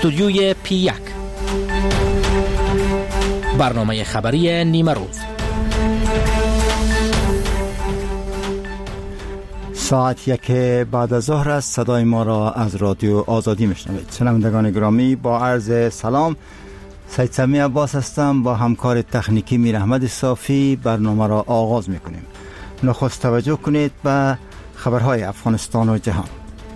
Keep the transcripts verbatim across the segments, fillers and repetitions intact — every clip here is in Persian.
استودیوی پی یک، برنامه خبری نیمه روز. ساعت یک بعد از ظهر است. صدای ما را از رادیو آزادی میشنوید. شنوندگان گرامی، با عرض سلام، سید سمی عباس هستم. با همکار تکنیکی میر احمد صافی برنامه را آغاز میکنیم. نخست توجه کنید به خبرهای افغانستان و جهان.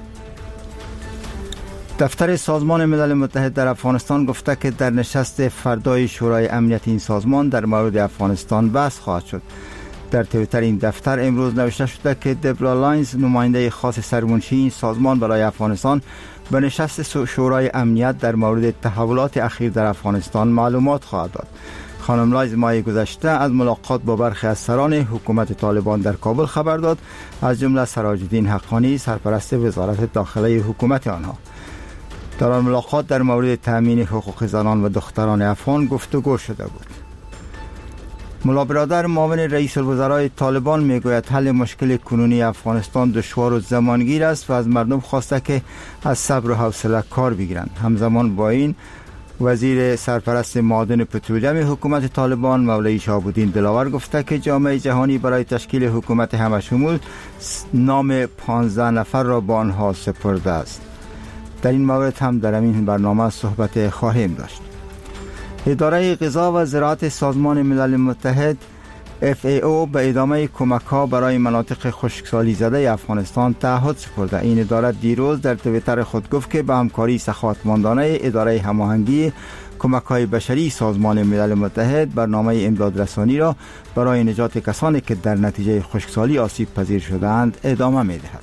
دفتر سازمان ملل متحد در افغانستان گفته که در نشست فردای شورای امنیت این سازمان در مورد افغانستان بحث خواهد شد. در توییتر این دفتر امروز نوشته شده که دبرا لاینز، نماینده خاص سرمنشی این سازمان برای افغانستان، به نشست شورای امنیت در مورد تحولات اخیر در افغانستان معلومات خواهد داد. خانم لاینز ماه گذشته از ملاقات با برخی از سران حکومت طالبان در کابل خبر داد، از جمله سراج الدین حقانی، سرپرست وزارت داخلی حکومت آنها. در آن ملاقات در مورد تامین حقوق زنان و دختران افغان گفتگو شده بود. ملا برادر، معاون رئیس الوزرای طالبان، میگوید حل مشکل کنونی افغانستان دشوار و زمانگیر است و از مردم خواسته که از صبر و حوصله کار بگیرند. همزمان با این، وزیر سرپرست معادن پترولیوم حکومت طالبان مولوی شهاب الدین دلاور گفته که جامعه جهانی برای تشکیل حکومت همشمول نام پانزده نفر را به آنها سپرده است. در این مورد هم در این برنامه صحبت خواهیم داشت. اداره غذا و زراعت سازمان ملل متحد اف ای او به ادامه کمک‌ها برای مناطق خشکسالی زده افغانستان تعهد سپرده. این اداره دیروز در توییتر خود گفت که به همکاری سخاوتمندانه اداره هماهنگی کمک‌های بشری سازمان ملل متحد برنامه امدادرسانی را برای نجات کسانی که در نتیجه خشکسالی آسیب پذیر شده‌اند ادامه می‌دهد.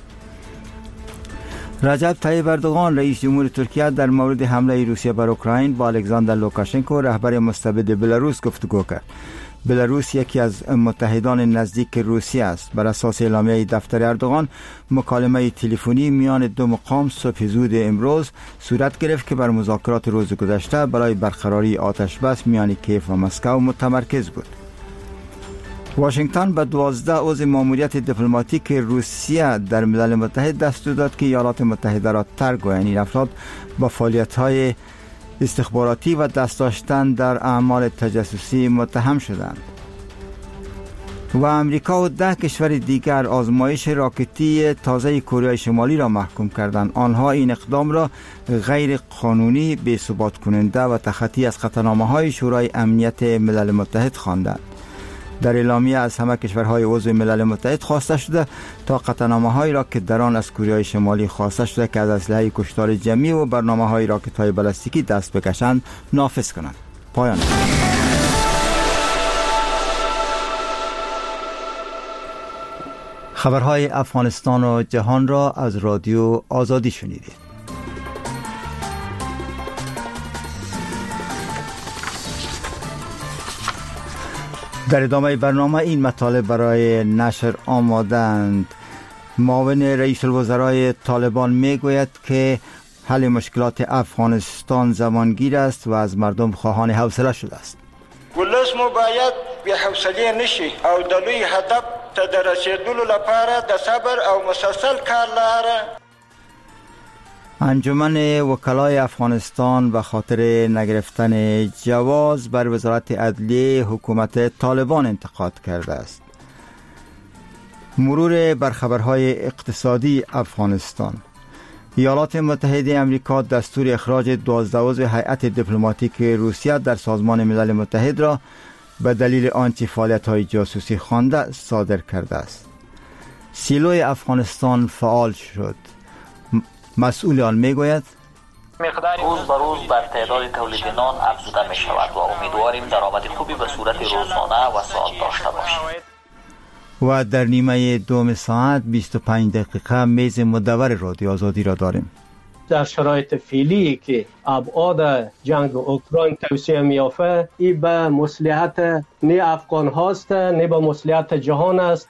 رجب طیب اردوغان، رئیس جمهور ترکیه، در مورد حمله روسیه بر اوکراین با الکساندر لوکاشنکو، رهبر مستبد بلاروس، گفتگو کرد. بلاروس یکی از متحدان نزدیک روسیه است. بر اساس اعلامیه دفتر اردوغان، مکالمه تلفنی میان دو مقام صبح زود امروز صورت گرفت که بر مذاکرات روز گذشته برای برقراری آتش بس میان کیف و مسکو متمرکز بود. واشنگتن به دوازده عضو ماموریت دیپلماتیک روسیه در ملل متحد دستور داد که ایالات متحده را ترک گویند. این افراد با فعالیت‌های استخباراتی و دست داشتن در اعمال تجسسی متهم شدند. و امریکا و ده کشور دیگر آزمایش راکتی تازه کره شمالی را محکوم کردند. آنها این اقدام را غیر قانونی، بی‌ثبات کننده و تخطی از قطعنامه‌های شورای امنیت ملل متحد خواندند. در اعلامیه از همه کشورهای عضو ملل متحد خواسته شده تا قطعنامه‌هایی را که در آن از کره شمالی خواسته شده که از اسلحه کشتار جمعی و برنامه‌های راکت‌های بالستیکی دست بکشند نافذ کنند. پایان. خبرهای افغانستان و جهان را از رادیو آزادی شنیدید. در ادامه برنامه این مطالب برای نشر آمادند. معاون رئیس الوزرای طالبان میگوید که حل مشکلات افغانستان زمانگیر است و از مردم خواهان حوصله شده است. ولس مو باید بی حوصله نشي او د لوی هدف ته د رسیدلو لپاره د صبر او مسلسل کار لاره. انجمن وکلای افغانستان به خاطر نگرفتن جواز بر وزارت عدلیه حکومت طالبان انتقاد کرده است. مرور بر خبرهای اقتصادی افغانستان. ایالات متحده آمریکا دستور اخراج دوازده عضو هیئت دیپلماتیک روسیه در سازمان ملل متحد را به دلیل آنچه فعالیت‌های جاسوسی خوانده صادر کرده است. سیلوی افغانستان فعال شد. مسئول آن میگوید روز به روز بر تعداد تولید نان افزوده می شود و امیدواریم درآمد خوبی به صورت روزانه و ساعت داشته باشیم. و در نیمه دوم ساعت بیست و پنج دقیقه میز مدور رادیو آزادی را داریم. در شرایط فعلی که ابعاد جنگ اوکراین توسعه می‌یافته، این به مصلحت نه افغان هاست نه به مصلحت جهان است.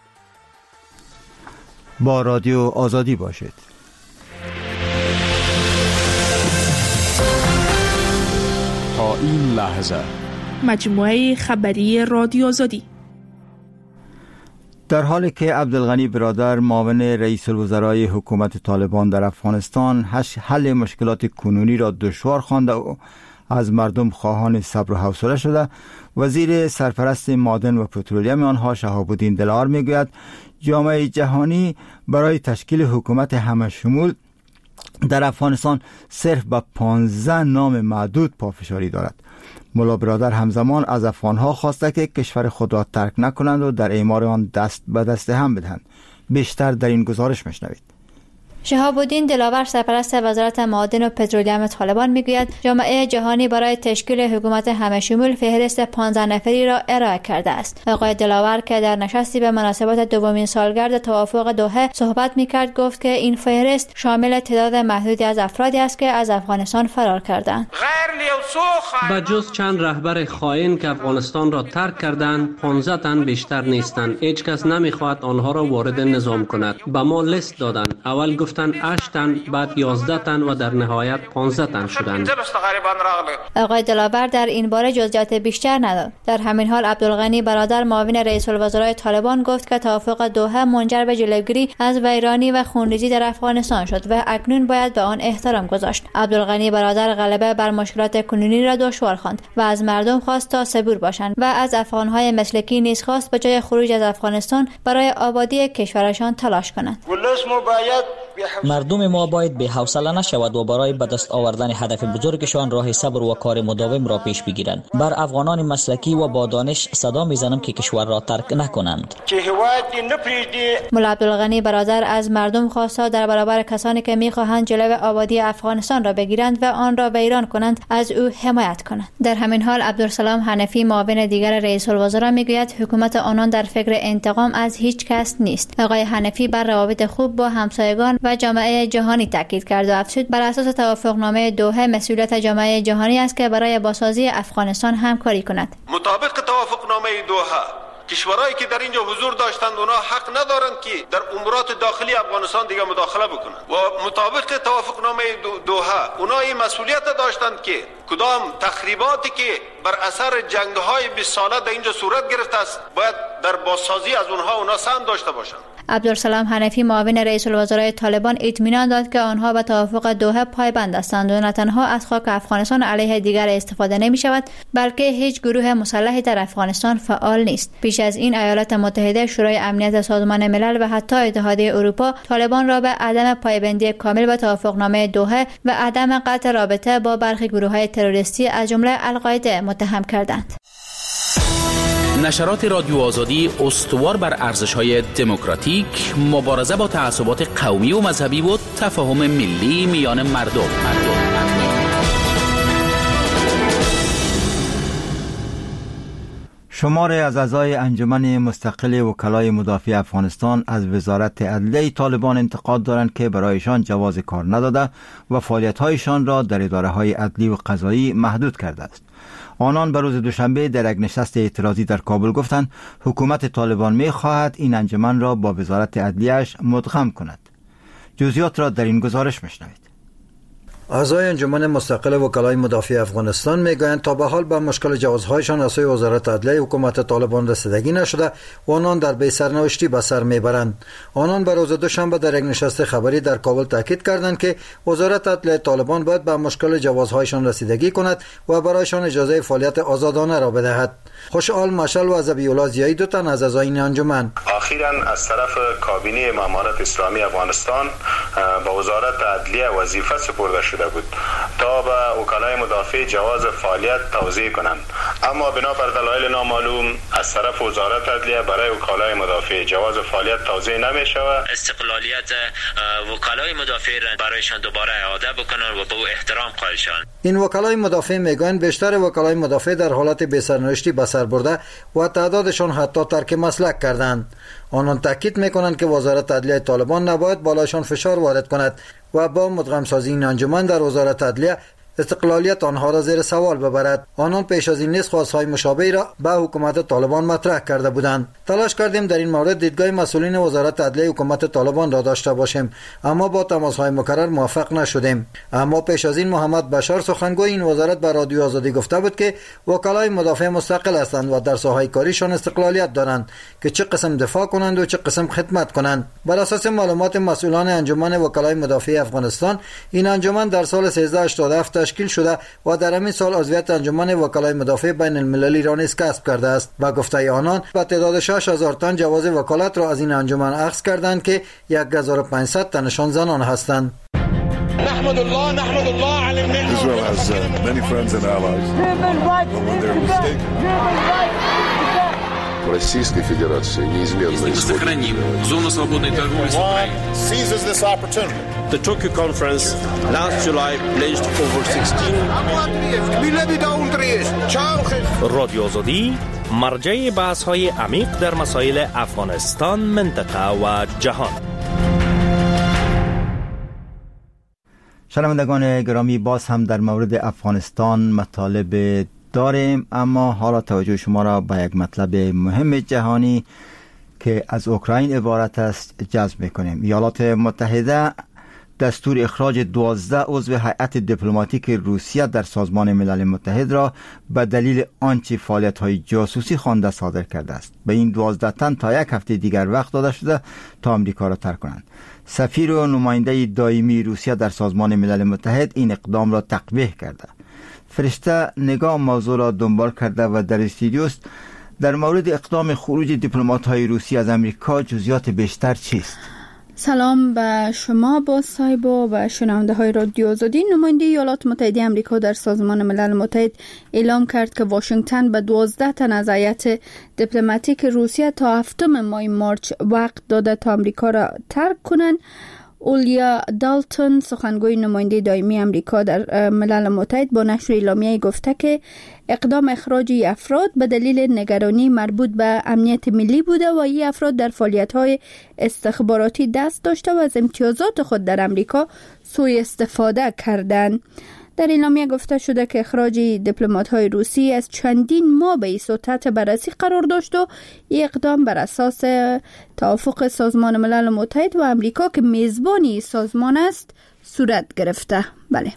با رادیو آزادی باشید. تا این لحظه مجموعه خبری رادیو آزادی. در حالی که عبدالغنی برادر معاون رئیس الوزرای حکومت طالبان در افغانستان حل مشکلات کنونی را دشوار خوانده و از مردم خواهان صبر و حوصله شده، وزیر سرپرست معدن و پترولیم آنها شهاب الدین دلاور میگوید جامعه جهانی برای تشکیل حکومت همه‌شمول در افغانستان صرف به پانزده نام معدود پافشاری دارد. ملا برادر همزمان از افغانها خواسته که کشور خود را ترک نکنند و در اعمار آن دست به دست هم بدهند. بیشتر در این گزارش میشنوید. شهاب الدین دلاور سرپرست وزارت معادن و پترولیم طالبان میگوید جامعه جهانی برای تشکیل حکومت همه‌شمول فهرست پانزده نفری را ارائه کرده است. آقای دلاور که در نشستی به مناسبت دومین سالگرد توافق دوحه صحبت میکرد گفت که این فهرست شامل تعداد محدودی از افرادی است که از افغانستان فرار کردند. با جز چند رهبر خائن که افغانستان را ترک کردند، پانزده تن بیشتر نیستند. هیچ کس نمیخواهد آنها را وارد نظام کند. به ما لیست دادند. اول گفت هشت تن، بعد یازده تن و در نهایت پانزده تن شدند. آقای دلاور در این باره جزئیات بیشتر نداد. در همین حال عبدالغنی برادر معاون رئیس الوزرای طالبان گفت که توافق دوحه منجر به جلوگیری از ویرانی و خونریزی در افغانستان شد و اکنون باید به آن احترام گذاشت. عبدالغنی برادر غلبه بر مشکلات کنونی را دشوار خواند و از مردم خواست تا صبور باشند و از افغانهای مسلکی نیز خواست به جای خروج از افغانستان برای آبادی کشورشان تلاش کنند. مردم ما باید به حوصله نشود و برای به دست آوردن هدف بزرگشان راه صبر و کار مداوم را پیش بگیرند. بر افغانان مسلکی و با دانش صدا میزنم که کشور را ترک نکنند. ملا عبدالغنی برادر از مردم خواست تا در برابر کسانی که میخواهند جلوی آبادی افغانستان را بگیرند و آن را ویران کنند از او حمایت کنند. در همین حال عبدالسلام حنفی معاون دیگر رئیس الوزراء میگوید حکومت آنان در فکر انتقام از هیچ کس نیست. آقای حنفی بر روابط خوب با همسایگان و جامعه جهانی تاکید کرد و افزود بر اساس توافقنامه دوحه مسئولیت جامعه جهانی است که برای بازسازی افغانستان همکاری کند. مطابق توافقنامه دوحه کشورهایی که در اینجا حضور داشتند اونا حق ندارند که در امورات داخلی افغانستان دیگه مداخله بکنند و مطابق توافقنامه دوحه اونا این مسئولیت داشتند که کدام تخریباتی که بر اثر جنگ‌های بیست ساله در اینجا صورت گرفته است باید در بازسازی از اونها اونا سهم داشته باشند. عبدالسلام حنفی معاون رئیس الوزرای طالبان اطمینان داد که آنها به توافق دوحه پایبند هستند و نه تنها از خاک افغانستان علیه دیگر استفاده نمی شود بلکه هیچ گروه مسلحی در افغانستان فعال نیست. پیش از این ایالات متحده، شورای امنیت سازمان ملل و حتی اتحادیه اروپا طالبان را به عدم پایبندی کامل به توافقنامه دوحه و عدم قطع رابطه با برخی گروه‌های تروریستی از جمله القاعده متهم کردند. نشرات رادیو آزادی استوار بر ارزش‌های دموکراتیک، مبارزه با تعصبات قومی و مذهبی و تفاهم ملی میان مردم. شماری از اعضای انجمن مستقل وکلای مدافع افغانستان از وزارت عدلیه طالبان انتقاد دارند که برایشان جواز کار نداده و فعالیت‌هایشان را در اداره‌های عدلی و قضایی محدود کرده است. آنان به روز دوشنبه در یک نشست اعتراضی در کابل گفتند حکومت طالبان می خواهد این انجمن را با وزارت عدلیه‌اش مدغم کند. جزئیات را در این گزارش میشنوید. اعضای انجمن مستقل وکلای مدافع افغانستان میگویند تا به حال به مشکل جوازهایشان از سوی وزارت عدلیه حکومت طالبان رسیدگی نشده و آنان در بی سرنوشتی به سر میبرند. آنان به روز دوشنبه در یک نشست خبری در کابل تاکید کردند که وزارت عدلیه طالبان باید به مشکل جوازهایشان رسیدگی کند و برایشان اجازه فعالیت آزادانه را بدهد. خوشحال مشعل و ذبیح‌الله ضیایی دو تن از اعضای این انجمن اخیراً از طرف کابینه مامورات اسلامی افغانستان به وزارت عدلیه وظیفه سپرده شده بود تا به وکلای مدافع جواز فعالیت توضیح کنند، اما بنابر دلایل نامعلوم از طرف وزارت عدلیه برای وکلای مدافع جواز فعالیت توضیح نمی شود. استقلالیت وکلای مدافع برایشان دوباره اعاده بکنند و به احترام قائل شوند. این وکلای مدافع میگویند بیشتر وکلای مدافع در حالت بی‌سرنوشتی به سر برده و تعدادشان حتی ترک مسلک کردند. آنان تاکید میکنند که وزارت عدلیه طالبان نباید بالایشان فشار وارد کند و با مدغم سازی این انجمن در وزارت عدلیه استقلالیت آنها را زیر سوال ببرد. آنان پیش از این نیز خواستهای مشابهی را به حکومت طالبان مطرح کرده بودند. تلاش کردیم در این مورد دیدگاه مسئولین وزارت عدلیه حکومت طالبان را داشته باشیم، اما با تماس‌های مکرر موفق نشدیم. اما پیش از این محمد بشار سخنگوی این وزارت به رادیو آزادی گفته بود که وکلای مدافع مستقل هستند و در ساحه کاریشان استقلالیت دارند که چه قسم دفاع کنند و چه قسم خدمت کنند. بر اساس معلومات مسئولان انجمن وکلای مدافع افغانستان، این انجمن در سال سیزده هشتاد و هفت تشکیل شده و در همین سال عضویت انجمن وکلای مدافع بین المللی را نیز کسب کرده است. با گفته آنان به تعداد شش هزار تن جواز وکالت را از این انجمن اخذ کردند که یک هزار و پانصد تنشان زنان هستند. نحمد الله نحمد الله على الملة. Israel has uh, many friends and allies. When they're mistaken. Российской Федерации неизменно сохраним зону свободной торговли с Украиной. Seizes this opportunity. The Tokyo conference last July pledged over sixteen. رادیو آزادی مرجع بحث‌های عمیق در مسائل افغانستان، منطقه و جهان. شنوندگان گرامی، باز هم در مورد افغانستان مطالب داریم، اما حالا توجه شما را به یک مطلب مهم جهانی که از اوکراین عبارت است جذب می‌کنیم. ایالات متحده دستور اخراج دوازده عضو هیئت دیپلماتیک روسیه در سازمان ملل متحد را به دلیل آنچه فعالیت‌های جاسوسی خوانده صادر کرده است. به این دوازده تن تا یک هفته دیگر وقت داده شده تا آمریکا را ترک کنند. سفیر و نماینده دائمی روسیه در سازمان ملل متحد این اقدام را تقبیح کرده. فرشته نگاه موضوع را دنبال کرده و در استودیوست. در مورد اقدام خروج دیپلمات‌های روسی از امریکا جزئیات بیشتر چیست؟ سلام به شما با صاحب و شنونده های رادیو آزادی. نماینده ایالات متحده آمریکا در سازمان ملل متحد اعلام کرد که واشنگتن به دوازده تن از هیئت دیپلماتیک روسیه تا هفتم ماه مارچ وقت داده تا آمریکا را ترک کنند. اولیا دالتون، سخنگوی نماینده دائمی آمریکا در ملل متحد، با نشر اعلامیه گفته که اقدام اخراج این افراد به دلیل نگرانی مربوط به امنیت ملی بوده و این افراد در فعالیت‌های استخباراتی دست داشته و از امتیازات خود در آمریکا سوء استفاده کردند. در اعلامیه گفته شده که اخراج دیپلمات‌های روسی از چندین ماه به ایسو تحت بررسی قرار داشت و این اقدام بر اساس توافق سازمان ملل متحد و آمریکا که میزبانی سازمان است صورت گرفته. بله.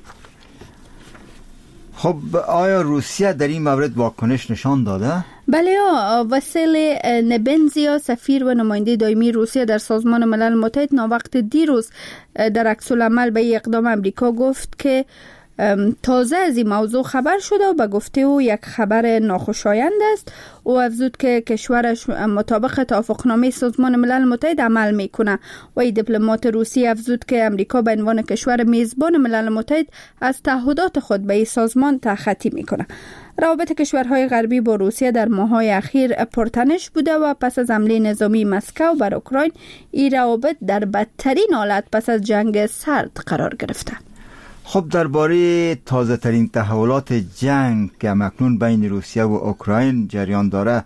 خب آیا روسیه در این مورد واکنش نشان داده؟ بله، واسیل نبنزیا، سفیر و نماینده دائمی روسیه در سازمان ملل متحد، ناوقت دیروز در عکس العمل به اقدام آمریکا گفت که تازه از این موضوع خبر شده و به گفته او یک خبر ناخوشایند است. او افزود که کشورش مطابق توافقنامه سازمان ملل متحد عمل میکنه و این دیپلمات روسی افزود که امریکا به عنوان کشور میزبان ملل متحد از تعهدات خود به این سازمان تخطی میکنه. روابط کشورهای غربی با روسیه در ماه‌های اخیر پرتنش بوده و پس از حمله نظامی مسکو بر اوکراین این روابط در بدترین حالت پس از جنگ سرد قرار گرفته. خب درباره تازه ترین تحولات جنگ که اکنون بین روسیه و اوکراین جریان داره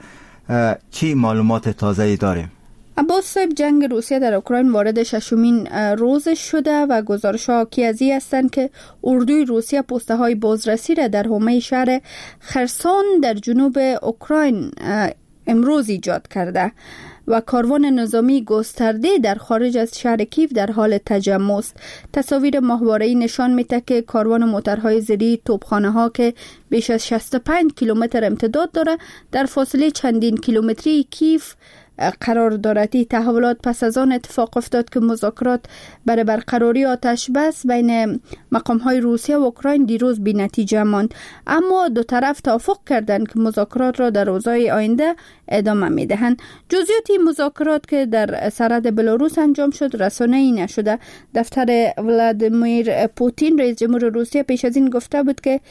چی معلومات تازه‌ای داریم؟ عباس صاحب، جنگ روسیه در اوکراین وارد ششمین روزش شده و گزارش‌ها حاکی از این هستند که اردوی روسیه پسته‌های بازرسی را در حومه شهر خرسون در جنوب اوکراین امروز ایجاد کرده و کاروان نظامی گسترده در خارج از شهر کیف در حال تجمع است. تصاویر ماهواره‌ای نشان می‌دهد که کاروان موترهای زیری توپخانه‌ها که بیش از شصت و پنج کیلومتر امتداد داره در فاصله چندین کیلومتری کیف قرار دارد. تحولات پس از آن اتفاق افتاد که مذاکرات برای برقراری آتش بس بین مقام‌های روسیه و اوکراین دیروز بی نتیجه ماند، اما دو طرف توافق کردند که مذاکرات را در روزهای آینده ادامه می‌دهند. جزئیات این مذاکرات که در سرحد بلاروس انجام شد رسانه‌ای نشده. دفتر ولادیمیر پوتین رئیس جمهور روسیه پیش از این گفته بود که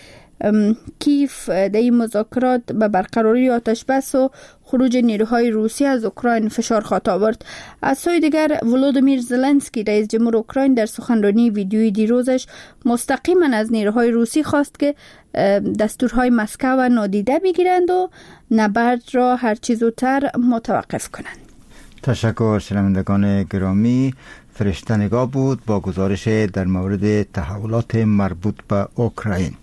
کیف در این مذاکرات به برقراری آتش بس و خروج نیروهای روسی از اوکراین فشار خواهد آورد. از سوی دیگر ولودیمیر زلنسکی رئیس جمهور اوکراین در سخنرانی ویدیویی دیروزش مستقیما از نیروهای روسی خواست که دستورهای مسکو نادیده بگیرند و نبرد را هر چه زودتر متوقف کنند. تشکر شنوندگان گرامی. فرشته نگاه بود با گزارش در مورد تحولات مربوط به اوکراین.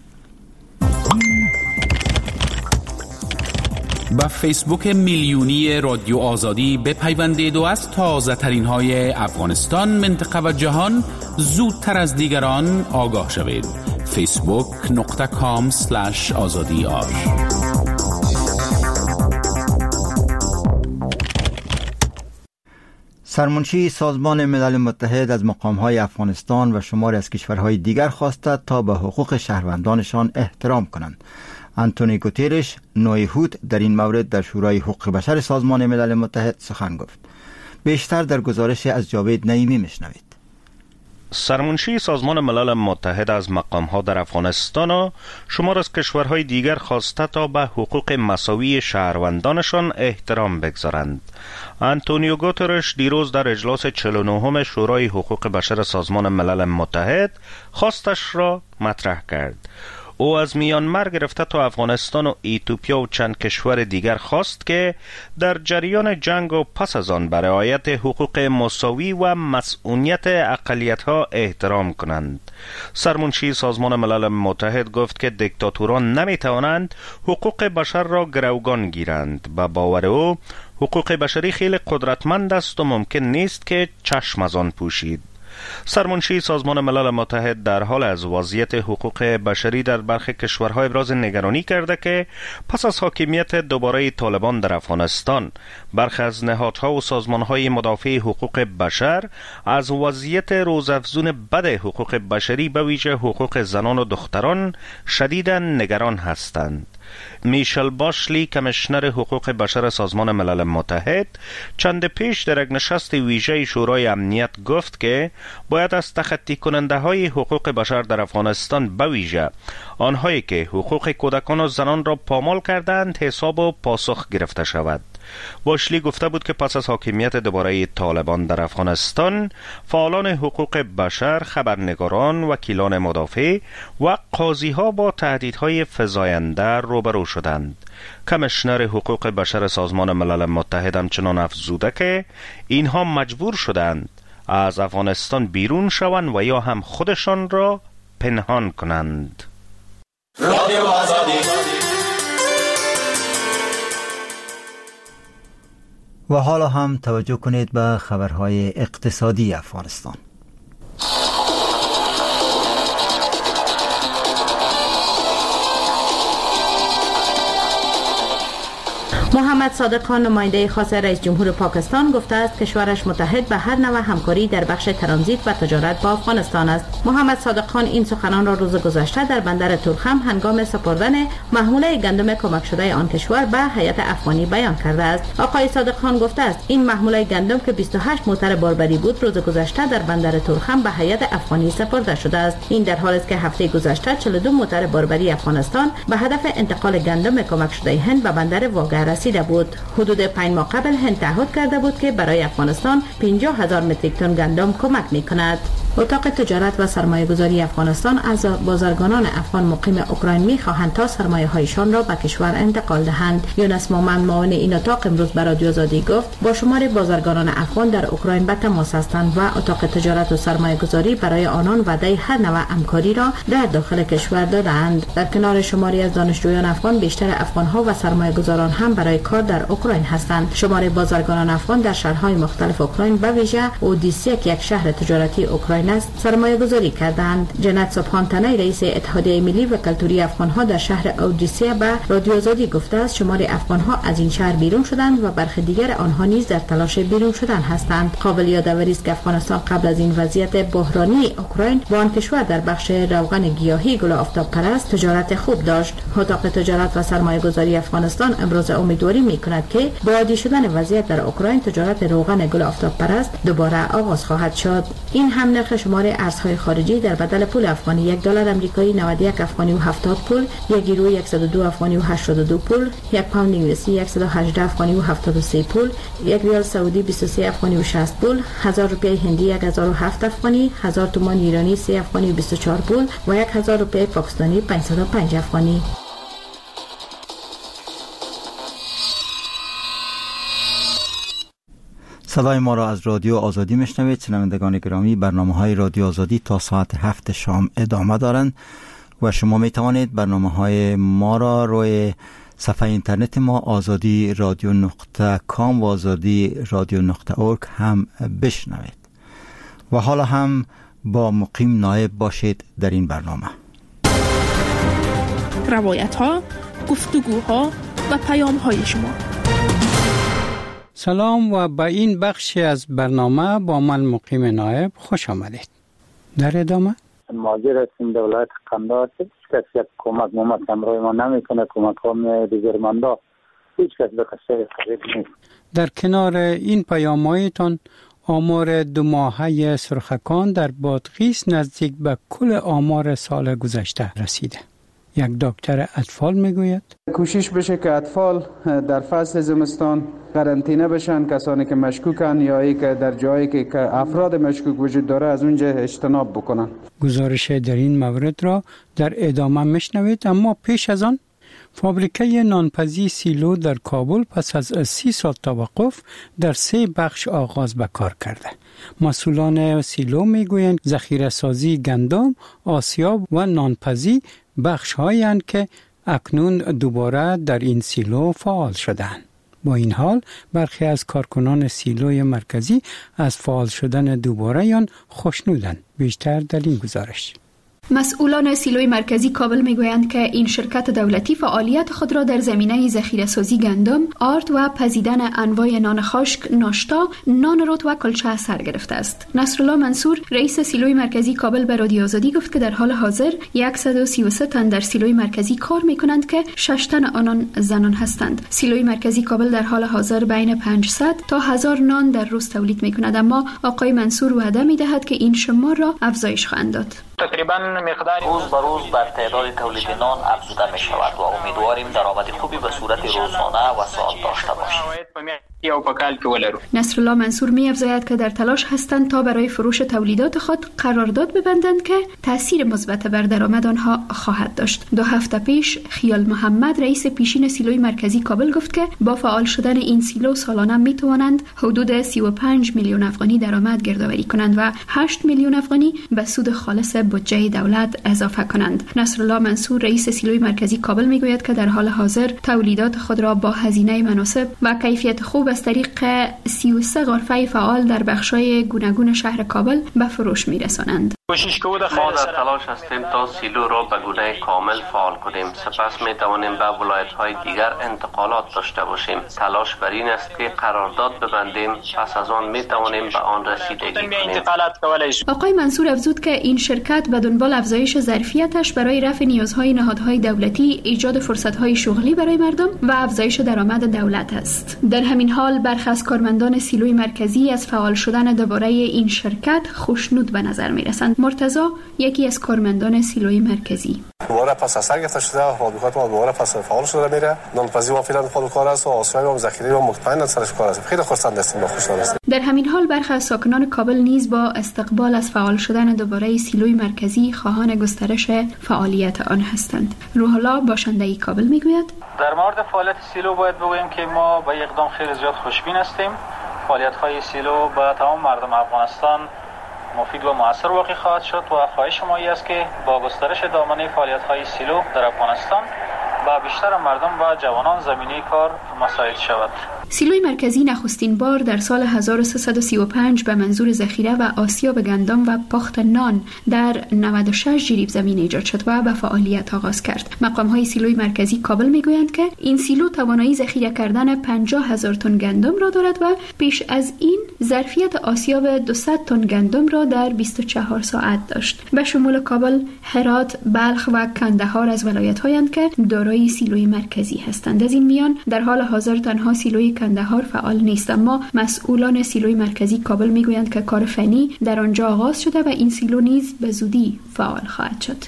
با فیسبوک میلیونی رادیو آزادی بپیوندید و از تازه ترین های افغانستان، منطقه و جهان زودتر از دیگران آگاه شوید. فیسبوک نقطه کام سلش آزادی آر. سرمنشی سازمان ملل متحد از مقام‌های افغانستان و شماری از کشورهای دیگر خواسته تا به حقوق شهروندانشان احترام کنند. آنتونی گوترش نویهود در این مورد در شورای حقوق بشر سازمان ملل متحد سخن گفت. بیشتر در گزارش از جاوید نعیمی میشنوید. سرمنشی سازمان ملل متحد از مقام‌ها در افغانستان و شمار از کشورهای دیگر خواسته تا به حقوق مساوی شهروندانشان احترام بگذارند. آنتونیو گوترش دیروز در اجلاس چهل و نهم شورای حقوق بشر سازمان ملل متحد خواستش را مطرح کرد. او از میانمار گرفته تا افغانستان و ایتوپیا و چند کشور دیگر خواست که در جریان جنگ و پس از آن بر رعایت حقوق مساوی و مسئولیت اقلیت‌ها احترام کنند. سرمنشی سازمان ملل متحد گفت که دیکتاتوران نمی‌توانند حقوق بشر را گروگان گیرند. به باور او حقوق بشری خیلی قدرتمند است و ممکن نیست که چشم از آن پوشید. سرمنشی سازمان ملل متحد در حال از وضعیت حقوق بشری در برخی کشورها ابراز نگرانی کرده که پس از حاکمیت دوباره طالبان در افغانستان برخی از نهادها و سازمانهای مدافع حقوق بشر از وضعیت روزافزون بد حقوق بشری به ویژه حقوق زنان و دختران شدیداً نگران هستند. میشل باشلی کمیشنر حقوق بشر سازمان ملل متحد چند پیش در یک نشست ویژه شورای امنیت گفت که باید از تخطی کننده های حقوق بشر در افغانستان به ویژه آنهایی که حقوق کودکان و زنان را پامال کردند حساب و پاسخ گرفته شود. باشلی گفته بود که پس از حاکمیت دوباره طالبان در افغانستان فعالان حقوق بشر، خبرنگاران، وکیلان مدافع و قاضی ها با تهدیدهای فزاینده روبرو شدند. کمیشنر حقوق بشر سازمان ملل متحد همچنان افزوده که اینها مجبور شدند از افغانستان بیرون شوند و یا هم خودشان را پنهان کنند. رادیو آزادی. و حالا هم توجه کنید به خبرهای اقتصادی افغانستان. محمد صادق خان نماینده خاص رئیس جمهور پاکستان گفته است کشورش متحد به هر نوع همکاری در بخش ترانزیت و تجارت با افغانستان است. محمد صادق خان این سخنان را روز گذشته در بندر تورخم هنگام سپردن محموله گندم کمک شده آن کشور به هیئت افغانی بیان کرده است. آقای صادق خان گفته است این محموله گندم که بیست و هشت موتر باربری بود روز گذشته در بندر تورخم به هیئت افغانی سپرده شده است. این در حالی است که هفته گذشته چهل و دو موتر باربری افغانستان به هدف انتقال گندم کمک شده هند به بندر واگه رسیده بود. حدود پنج ماه قبل هند تعهد کرده بود که برای افغانستان پنجاه هزار متریک تن گندم کمک می‌کند. اتاق تجارت و سرمایه‌گذاری افغانستان از بازرگانان افغان مقیم اوکراین می‌خواهند تا سرمایه‌هایشان را به کشور انتقال دهند. یونس مومن معاون این اتاق امروز به رادیو آزادی گفت با شمار بازرگانان افغان در اوکراین به تماس هستند و اتاق تجارت و سرمایه‌گذاری برای آنان وعده هر نوع همکاری را در داخل کشور دادند. در کنار شماری از دانشجویان افغان بیشتر افغان‌ها و سرمایه‌گذاران هم برای کار در اوکراین هستند. شمار بازرگانان افغان در شهرهای مختلف اوکراین به ویژه اودیسه که یک شهر تجارتی اوکراین است سرمایه گذاری کردند. جنت سبحان تنی رئیس اتحادیه ملی و کلتوری افغان‌ها در شهر اودیسه به رادیو آزادی گفته است شمار افغان‌ها از این شهر بیرون شدند و برخی دیگر آنها نیز در تلاش بیرون شدن هستند. قابل یادآوری است که افغانستان قبل از این وضعیت بحرانی اوکراین با آن کشور در بخش روغن گیاهی گل آفتاب پرست تجارت خوب داشت. اتاق تجارت و سرمایه گذاری افغانستان امروز امیدواری می‌کند که با عادی شدن وضعیت در اوکراین تجارت روغن گل آفتاب پرست دوباره آغاز خواهد شد. این هم نرخ شمار ارزهای خارجی در بدل پول افغانی یک دلار آمریکایی نود و یک افغانی و هفتاد پول، یک یورو صد و دو افغانی و هشتاد و دو پول، یک پوند انگلیسی صد و هجده افغانی و هفتاد و سه پول، یک ریال سعودی بیست و سه افغانی و شصت پول، هزار روپیه هندی یک هزار و هفت افغانی، هزار تومان ایرانی سه افغانی و بیست و چهار پول و یک هزار روپیه پاکستانی پانصد و پنج افغانی. صدای ما را از رادیو آزادی میشنوید. شنوندگان گرامی، برنامه های رادیو آزادی تا ساعت هفت شام ادامه دارند و شما می توانید برنامه های ما را روی صفحه اینترنت ما آزادی رادیو نقطه کام و آزادی رادیو نقطه اورگ هم بشنوید. و حالا هم با مقیم نایب باشید در این برنامه. روایت ها، گفتگوها و پیام های شما. سلام و به این بخشی از برنامه با من مقیم نایب خوش آمدید. در ادامه ماجر هستیم در ولایت قندهار، هیچ کس یک کمک مومد همراه ما نمیکنه. کمک ها میاد دیگرمندا، هیچ کس به قصه قریب نیست. در کنار این پیام‌هایتان آمار دو ماهه سرخکان در بادغیس نزدیک به کل آمار سال گذشته رسیده. یک دکتر اطفال میگوید کوشش بشه که اطفال در فصل زمستان قرنطینه بشن، کسانی که مشکوکن یا ای که در جایی که افراد مشکوک وجود داره از اونجا اجتناب بکنن. گزارش در این مورد را در ادامه میشنوید، اما پیش از آن فابریکه نانپزی سیلو در کابل پس از سی سال توقف در سه بخش آغاز به کار کرده. مسئولان سیلو میگویند ذخیره سازی گندم، آسیاب و نانپزی بخش هایند که اکنون دوباره در این سیلو فعال شدند. با این حال برخی از کارکنان سیلوی مرکزی از فعال شدن دوباره آن خوشنودند. بیشتر در این گزارش. مسئولان سیلوی مرکزی کابل میگویند که این شرکت دولتی فعالیت خود را در زمینه ذخیره سازی گندم، آرد و پزیدن انواع نان خشک، ناشتا، نان رود و کلچه سر گرفته است. نصرالله منصور رئیس سیلوی مرکزی کابل به رادیو آزادی گفت که در حال حاضر صد و سی و سه تن در سیلوی مرکزی کار میکنند که شش تن آنان زنان هستند. سیلوی مرکزی کابل در حال حاضر بین پانصد تا هزار نان در روز تولید میکند، اما آقای منصور وعده میدهد که این شمار را افزایش خواهند داد. تقریبا مقدار روز به روز بر تعداد تولید نان افزوده می شود و امیدواریم درآمد خوبی به صورت روزانه و ساعت داشته باشیم. نصرالله منصور می افزاید که در تلاش هستند تا برای فروش تولیدات خود قرارداد ببندند که تاثیر مثبت بر درآمد آنها خواهد داشت. دو هفته پیش خیال محمد رئیس پیشین سیلوی مرکزی کابل گفت که با فعال شدن این سیلو سالانه می توانند حدود سی و پنج میلیون افغانی درآمد گردآوری کنند و هشت میلیون افغانی به سود خالص بودجه دولت اضافه کنند. نصرالله منصور رئیس سیلوی مرکزی کابل میگوید که در حال حاضر تولیدات خود را با هزینه مناسب و کیفیت خوب از طریق سی و سه غرفه فعال در بخش‌های گوناگون شهر کابل به فروش میرسانند. ما در تلاش هستیم تا سیلو را به گونه کامل فعال کنیم، سپس می توانیم به ولایت‌های دیگر انتقالات داشته باشیم. تلاش بر این است که قرارداد ببندیم، پس از آن می توانیم به آن رسیدگی کنیم. آقای منصور افزود که این شرکت به دنبال افزایش ظرفیتش برای رفع نیازهای نهادهای دولتی، ایجاد فرصت‌های شغلی برای مردم و افزایش درآمد دولت است. در همین حال برخی از کارمندان سیلوی مرکزی از فعال شدن دوباره این شرکت خوشنود به نظر می‌رسند. مرتضی یکی از کارمندان سیلوی مرکزی: دوباره پس از سر گرفته شده، فابریکات ما دوباره پس فعال شده میره. نانپزی ما فعلا فعال کار است و آسیاب هم ذخیره و مطمئن سرش کار است. خیلی خرسند هستیم و خوشحال هستیم. در همین حال برخی از ساکنان کابل نیز با استقبال از فعال شدن دوباره سیلوی مرکزی خواهان گسترش فعالیت آن هستند. روح الله باشنده کابل میگوید: در مورد فعالیت سیلو باید بگوییم که ما به اقدام خیلی زیاد خوشبین هستیم. فعالیت‌های سیلو به تمام مردم افغانستان مفید و مؤثر واقع خواهد شد و خواهش ما است که با گسترش دامنه فعالیت‌های سیلو در افغانستان با بیشتر مردم و جوانان زمینه کار مساعد شود. سیلوی مرکزی نخستین بار در سال هزار و سیصد و سی و پنج به منظور ذخیره و آسیاب گندم و پخت نان در نود و شش جریب زمین ایجاد شد و به فعالیت آغاز کرد. مقام‌های سیلوی مرکزی کابل میگویند که این سیلو توانایی ذخیره کردن پنجاه هزار تن گندم را دارد و پیش از این ظرفیت آسیاب دویست تن گندم را در بیست و چهار ساعت داشت. به شمول کابل، هرات، بلخ و کندهار از ولایت‌هایند که دارای سیلوی مرکزی هستند. از این میان در حال حاضر تنها سیلوی کندهار فعال نیست، اما مسئولان سیلوی مرکزی کابل میگویند که کار فنی در آنجا آغاز شده و این سیلو نیز به زودی فعال خواهد شد.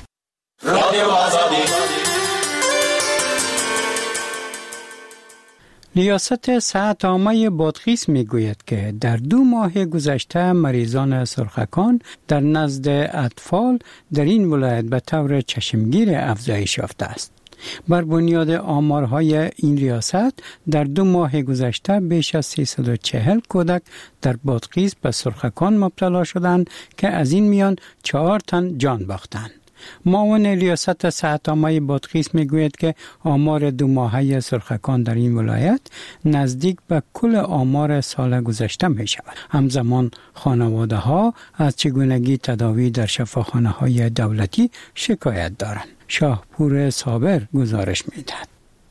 ریاست صحت عامه بادغیس میگوید که در دو ماه گذشته مریضان سرخکان در نزد اطفال در این ولایت به طور چشمگیر افزایش یافته است. بر بنیاد آمارهای این ریاست در دو ماه گذشته بیش از سیصد و چهل کودک در بادغیس به سرخکان مبتلا شدند که از این میان چهار تن جان باختند. معاون ریاست صحت‌عامه بادغیس میگوید که آمار دو ماهه سرخکان در این ولایت نزدیک به کل آمار سال گذشته می شود. همزمان خانواده ها از چگونگی تداوی در شفاخانه های دولتی شکایت دارند. شاهپور صابر گزارش میدهد.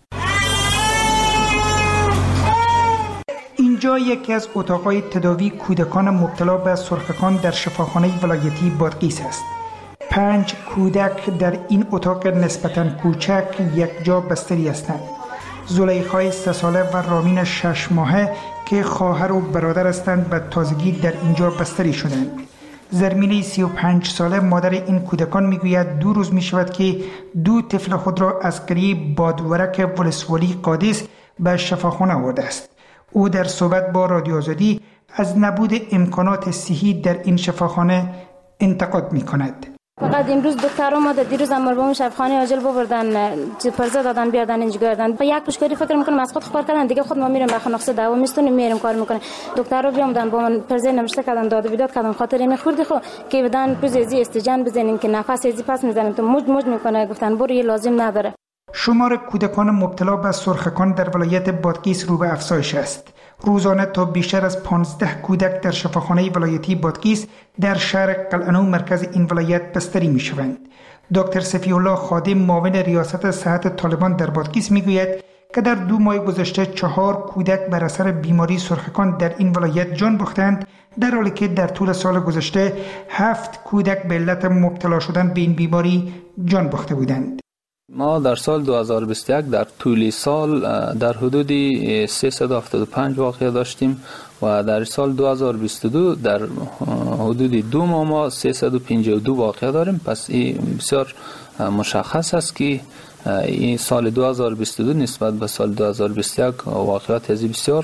اینجا یکی از اتاقهای تداوی کودکان مبتلا به سرخکان در شفاخانه ولایتی بادغیس است. پنج کودک در این اتاق نسبتاً کوچک یک جا بستری هستند. زلیخای سه ساله و رامین شش ماهه که خواهر و برادر هستند به تازگی در اینجا بستری شدند. زرمینه سی و پنج ساله مادر این کودکان میگوید دو روز می شود که دو طفل خود را از قریه بادورک ولسوالی قادس به شفاخانه آورده است. او در صحبت با رادیو آزادی از نبود امکانات صحی در این شفاخانه انتقاد می کند. فقط امروز دکتر اومد، دیروز هم مربوم شفاخانه عاجل ببردن، پرزه دادن بیادن اینجا گردن. با یک پشکاری فکر میکنم از خود کار کردن، دیگه خود ما میریم به خانقسه دعوا میستونیم میریم کار میکنه. دکتر رو بیامدن با من پرزه نوشته کردن، داد بیداد کردن، خاطر می خوردی خو که بدن پرزه استجان بزنین که نفس ازی پس میزنیم تو موج موج میکنه. گفتن برو یه لازم نداره. شمار کودکان مبتلا به سرخکان در ولایت بادغیس رو به افزایش است. روزانه تا بیشتر از پانزده کودک در شفاخانه ولایتی بادغیس در شهر قلعه‌نو مرکز این ولایت بستری می شوند. دکتر صفی الله خادم معاون ریاست صحت طالبان در بادغیس می گوید که در دو ماه گذشته چهار کودک بر اثر بیماری سرخکان در این ولایت جان باختند، در حالی که در طول سال گذشته هفت کودک به علت مبتلا شدن به این بیماری جان باخته بودند. ما در سال دو هزار و بیست و یک در طول سال در حدود سیصد و هفتاد و پنج واقعه داشتیم و در سال دو هزار و بیست و دو در حدود دو ماه ما سیصد و پنجاه و دو واقعه داریم. پس این بسیار مشخص است که این سال دو هزار و بیست و دو نسبت به سال دو هزار و بیست و یک واقعات ازی بسیار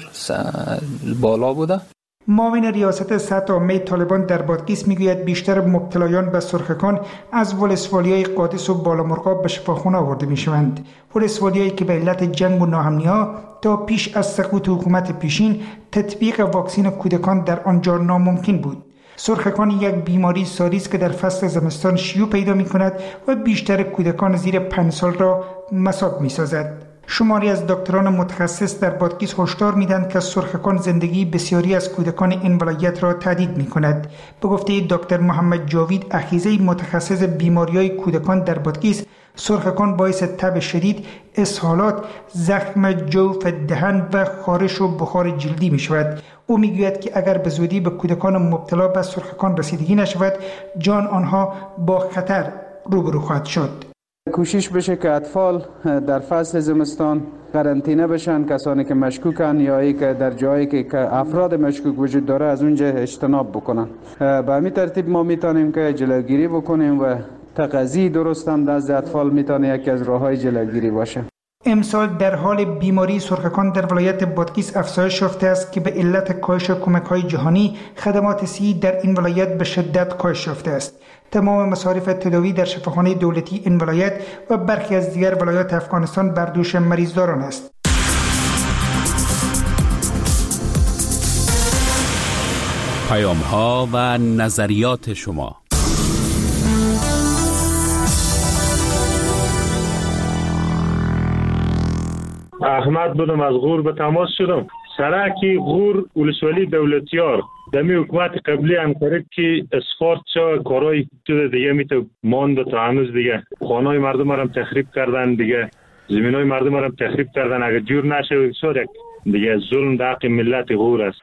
بالا بوده. معاون ریاست صحت عامه طالبان در بادغیس میگوید بیشتر مبتلایان به سرخکان از ولسوالی‌های قادس و بالامرغاب به شفاخانه آورده میشوند. ولسوالی‌هایی که به علت جنگ و ناامنی‌ها تا پیش از سقوط حکومت پیشین تطبیق واکسن کودکان در آنجا ناممکن بود. سرخکان یک بیماری ساری است که در فصل زمستان شیوع پیدا می‌کند و بیشتر کودکان زیر پنج سال را مصاب می‌سازد. شماری از دکتران متخصص در بادغیس هشدار میدن که سرخکان زندگی بسیاری از کودکان این ولایت را تهدید میکند. به گفته دکتر محمد جاوید اخیزه متخصص بیماری‌های کودکان در بادغیس، سرخکان باعث تب شدید، اسهالات، زخم جوف دهن و خارش و بخار جلدی می شود. او می گوید که اگر به زودی به کودکان مبتلا به سرخکان رسیدگی نشود، جان آنها با خطر روبرو خواهد شد. کوشش بشه که اطفال در فصل زمستان قرنطینه بشن، کسانی که مشکوکن یا ای که در جایی که افراد مشکوک وجود داره از اونجا اجتناب بکنن. به همین ترتیب ما میتونیم که جلوگیری بکنیم و تغذیه درست هم از اطفال میتونه یکی از راههای جلوگیری باشه. امسال در حال بیماری سرخکان در ولایت بادغیس افزایش یافته است که به علت کاهش کمک‌های جهانی خدمات صحی در این ولایت به شدت کاهش یافته است. تمام مصارف تداوی در شفاخانه دولتی این ولایت و برخی از دیگر ولایات افغانستان بر دوش مریضداران است. پیام‌ها و نظریات شما. احمد بودم از غور به تماس شدم. سرکی غور ولسوالی دولتیار دمی حکومت قبلی انقرد که اسفارت شا کارهای دیگه میتو ماند تا هنوز دیگه خانهای مردم هم تخریب کردن، دیگه زمینای مردم هم تخریب کردن. اگر جور نشه یک دیگه ظلم در حق ملت غور است.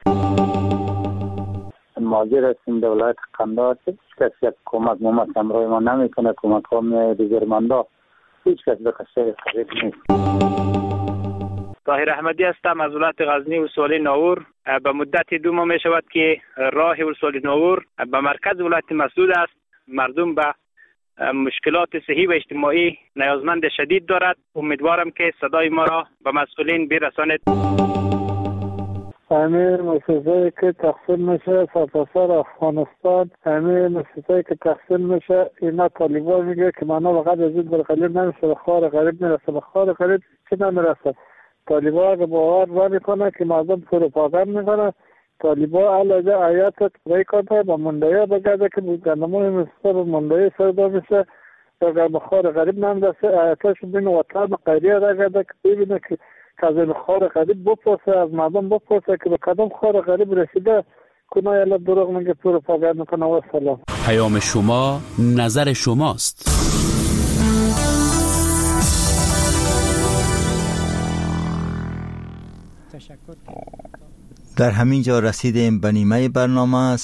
ماجر است این دولت قندار هیچ کس یک کمک ممت همراه ما نمیکنه. کمک ها می دیگر مندا هیچ کس به قصه قریب نیست. طاهر احمدی هستم از ولایت غزنی ولسوالی ناور. به مدت دو ماه می شود که راه ولسوالی ناور به مرکز ولایت مسدود است. مردم به مشکلات صحی و اجتماعی نیازمند شدید دارد. امیدوارم که صدای ما را به مسئولین برساند. همه مسیحایی که تقسیم میشه سرتاسر افغانستان، همه مسیحایی که تقسیم میشه اینا طالبان میگه که مانا وقت از این برقلیب نمیشه به خار غریب میرسه، به خار غریب چی نمیرسه. طالبان اگه باور را میکنه که مردم پروپاگاند میکنه، طالبان علاوه آیات تبایی کنه با مندهی بگرده که گندمون مسیحا به مندهی سردا میشه، اگر به خار غریب نمیرسه آیاتش بین وطن قیریه را گرده که ببینه که از این خار غریب بپرسه، از مردم بپرسه که به کدام خار غریب رسیده، کنه یلا دروغ میگه پروپاگاند میکنه. و سلام. پیام شما نظر شماست. در همین جا رسیدیم به نیمه برنامه.